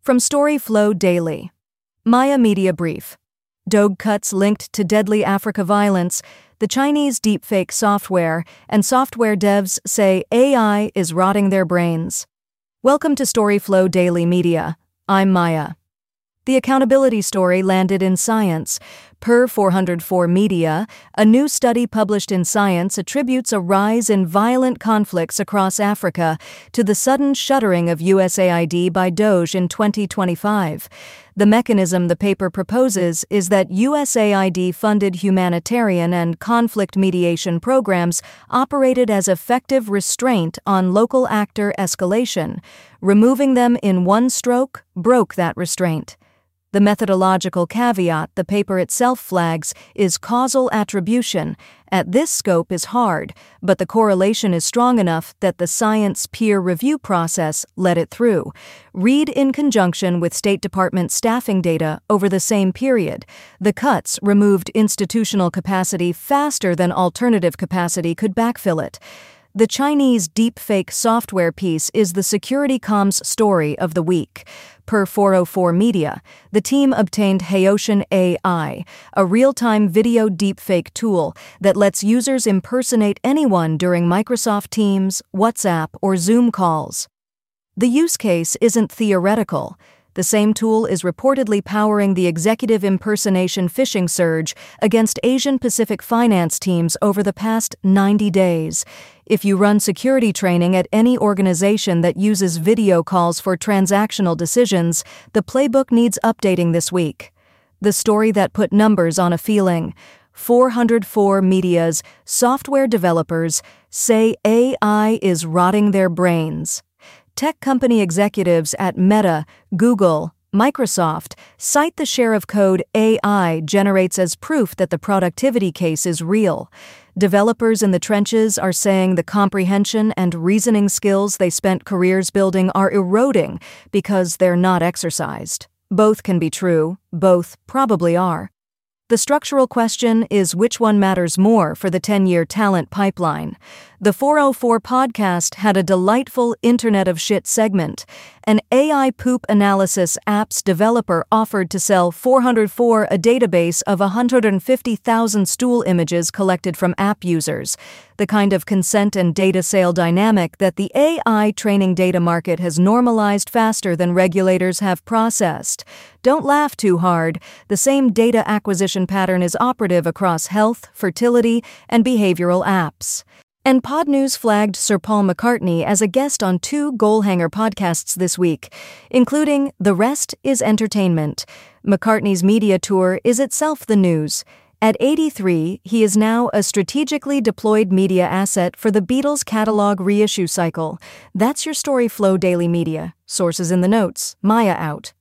From Storyflow Daily. Maya Media Brief. Doge cuts linked to deadly Africa violence. The Chinese deepfake software and software devs say AI is rotting their brains. Welcome to Storyflow Daily Media. I'm Maya. The accountability story landed in Science. Per 404 Media, a new study published in Science attributes a rise in violent conflicts across Africa to the sudden shuttering of USAID by Doge in 2025. The mechanism the paper proposes is that USAID-funded humanitarian and conflict mediation programs operated as effective restraint on local actor escalation. Removing them in one stroke broke that restraint. The methodological caveat the paper itself flags is causal attribution. At this scope is hard, but the correlation is strong enough that the Science peer review process let it through. Read in conjunction with State Department staffing data over the same period. The cuts removed institutional capacity faster than alternative capacity could backfill it. The Chinese deepfake software piece is the security comms story of the week. Per 404 Media, the team obtained Haotian AI, a real-time video deepfake tool that lets users impersonate anyone during Microsoft Teams, WhatsApp, or Zoom calls. The use case isn't theoretical. The same tool is reportedly powering the executive impersonation phishing surge against Asian-Pacific finance teams over the past 90 days. If you run security training at any organization that uses video calls for transactional decisions, the playbook needs updating this week. The story that put numbers on a feeling. 404 Media's software developers say AI is rotting their brains. Tech company executives at Meta, Google, Microsoft cite the share of code AI generates as proof that the productivity case is real. Developers in the trenches are saying the comprehension and reasoning skills they spent careers building are eroding because they're not exercised. Both can be true, both probably are. The structural question is which one matters more for the 10-year talent pipeline. The 404 podcast had a delightful Internet of Shit segment. An AI poop analysis apps developer offered to sell 404 a database of 150,000 stool images collected from app users, the kind of consent and data sale dynamic that the AI training data market has normalized faster than regulators have processed. Don't laugh too hard. The same data acquisition pattern is operative across health, fertility, and behavioral apps. And Podnews flagged Sir Paul McCartney as a guest on 2 Goalhanger podcasts this week, including The Rest is Entertainment. McCartney's media tour is itself the news. At 83, he is now a strategically deployed media asset for the Beatles catalog reissue cycle. That's your Storyflow Daily Media. Sources in the notes. Maya out.